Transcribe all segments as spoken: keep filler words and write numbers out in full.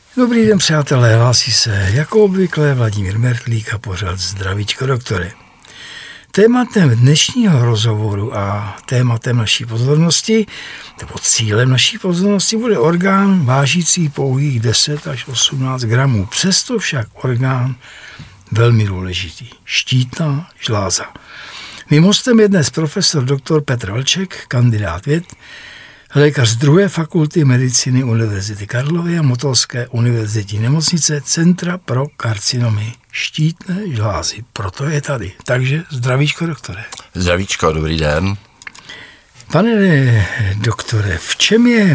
Dobrý den, přátelé, hlásí se jako obvykle Vladimír Mertlík a pořad Zdravíčko doktore. Tématem dnešního rozhovoru a tématem naší pozornosti, nebo cílem naší pozornosti, bude orgán vážící pouhých deset až osmnáct gramů. Přesto však orgán velmi důležitý. Štítná žláza. Mým hostem je dnes profesor doktor Petr Vlček, kandidát věd, lékař z druhé fakulty medicíny Univerzity Karlovy a Motolské univerzitní nemocnice Centra pro karcinomy štítné žlázy. Proto je tady. Takže zdravíčko, doktore. Zdravíčko, dobrý den. Pane doktore, v čem je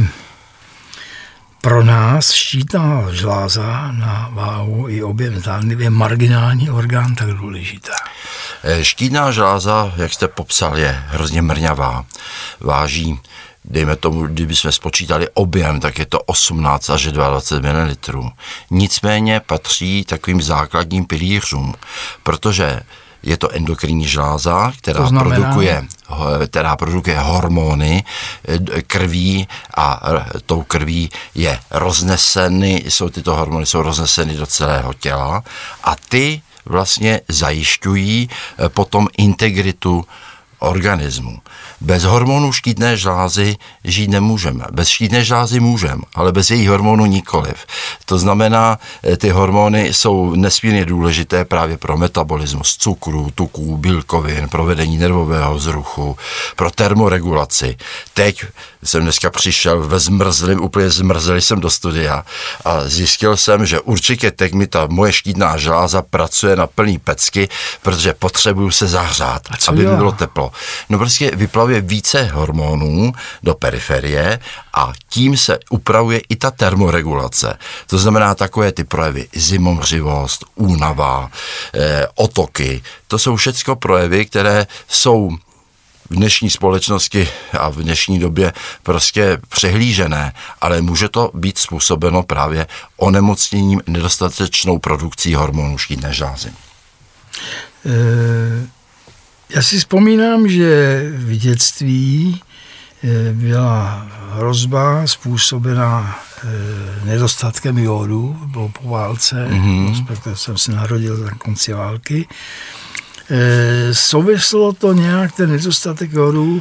pro nás štítná žláza na váhu i objem zdánlivě marginální orgán tak důležitá? Štítná žláza, jak jste popsal, je hrozně mrňavá. Váží, dejme tomu, kdybychom spočítali objem, tak je to osmnáct až dvacet dva mililitrů. Nicméně patří takovým základním pilířům, protože je to endokrinní žláza, která produkuje, která produkuje hormony krví a tou krví je rozneseny, jsou tyto hormony jsou rozneseny do celého těla a ty vlastně zajišťují potom integritu organismu. Bez hormonů štítné žlázy žít nemůžeme. Bez štítné žlázy můžeme, ale bez jejich hormonů nikoliv. To znamená, ty hormony jsou nesmírně důležité právě pro metabolismus cukru, tuků, bílkovin, pro vedení nervového vzruchu, pro termoregulaci. Teď jsem dneska přišel ve zmrzlém, úplně zmrzlý jsem do studia a zjistil jsem, že určitě teď mi ta moje štítná žláza pracuje na plný pecky, protože potřebuju se zahřát, aby mi bylo teplo. No prostě vyplavuje více hormonů do periferie a tím se upravuje i ta termoregulace. To znamená takové ty projevy zimomřivost, únava, e, otoky. To jsou všechno projevy, které jsou v dnešní společnosti a v dnešní době prostě přehlížené, ale může to být způsobeno právě onemocněním nedostatečnou produkcí hormonů štítné žlázy. E- Já si vzpomínám, že v dětství byla hrozba způsobená nedostatkem jódu, bylo po válce, mm-hmm. respektive jsem se narodil na konci války. Souvislo to nějak ten nedostatek jódu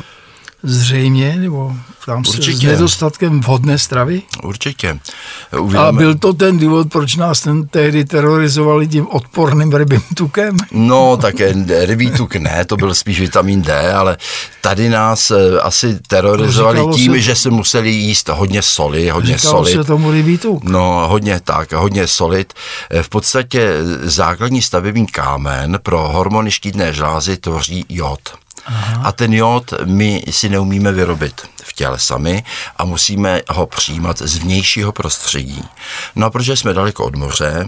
zřejmě, nebo tam se s nedostatkem vhodné stravy? Určitě. Uvědomé. A byl to ten důvod, proč nás ten tehdy terorizovali tím odporným rybím tukem? No, také rybí tuk ne, to byl spíš vitamin D, ale tady nás asi terorizovali říkalo tím, se, že se museli jíst hodně soli, hodně solit. Říkalo se tomu rybí tuk? No, hodně tak, hodně solit. V podstatě základní stavební kámen pro hormony štítné žlázy tvoří jód. Aha. A ten jód my si neumíme vyrobit v těle sami a musíme ho přijímat z vnějšího prostředí. No a protože jsme daleko od moře,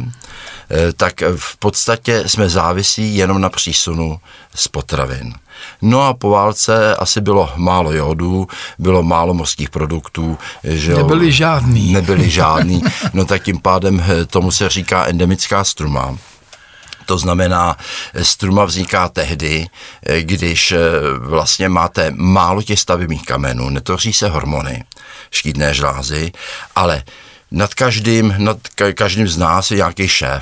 tak v podstatě jsme závisí jenom na přísunu z potravin. No a po válce asi bylo málo jódu, bylo málo mořských produktů. Že nebyly žádný. Nebyly žádný, no tak tím pádem tomu se říká endemická struma. To znamená, struma vzniká tehdy, když vlastně máte málo těch stavebních kamenů, netvoří se hormony, štítné žlázy, ale nad každým, nad každým z nás je nějaký šéf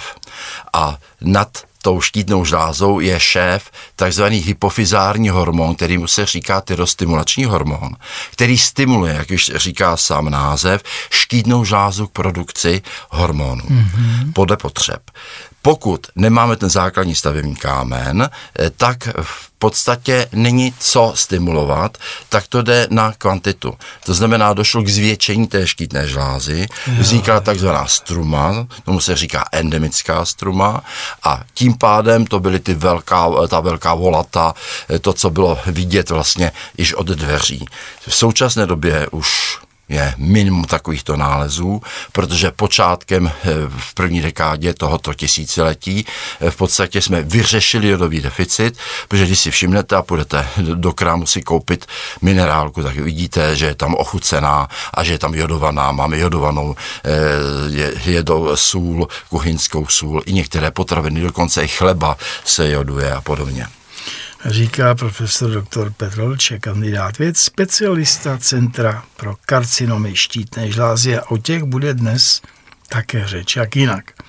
a nad tou štítnou žlázou je šéf takzvaný hypofyzární hormon, kterýmu se říká tyrostimulační hormon, který stimuluje, jak už říká sám název, štítnou žlázu k produkci hormonů mm-hmm. podle potřeb. Pokud nemáme ten základní stavební kámen, tak v podstatě není co stimulovat, tak to jde na kvantitu. To znamená, došlo k zvětšení té štítné žlázy, vznikla takzvaná struma, tomu se říká endemická struma a tím pádem to byly ty velká, ta velká volata, to, co bylo vidět vlastně již od dveří. V současné době už je minimum takovýchto nálezů, protože počátkem v první dekádě tohoto tisíciletí v podstatě jsme vyřešili jodový deficit, protože když si všimnete a půjdete do krámu si koupit minerálku, tak vidíte, že je tam ochucená a že je tam jodovaná, máme jodovanou jedou sůl, kuchyňskou sůl, i některé potraviny, dokonce i chleba se joduje a podobně. Říká profesor doktor Petr Vlček, kandidát věd, specialista Centra pro karcinomy štítné žlázy a o těch bude dnes také řeč, jak jinak.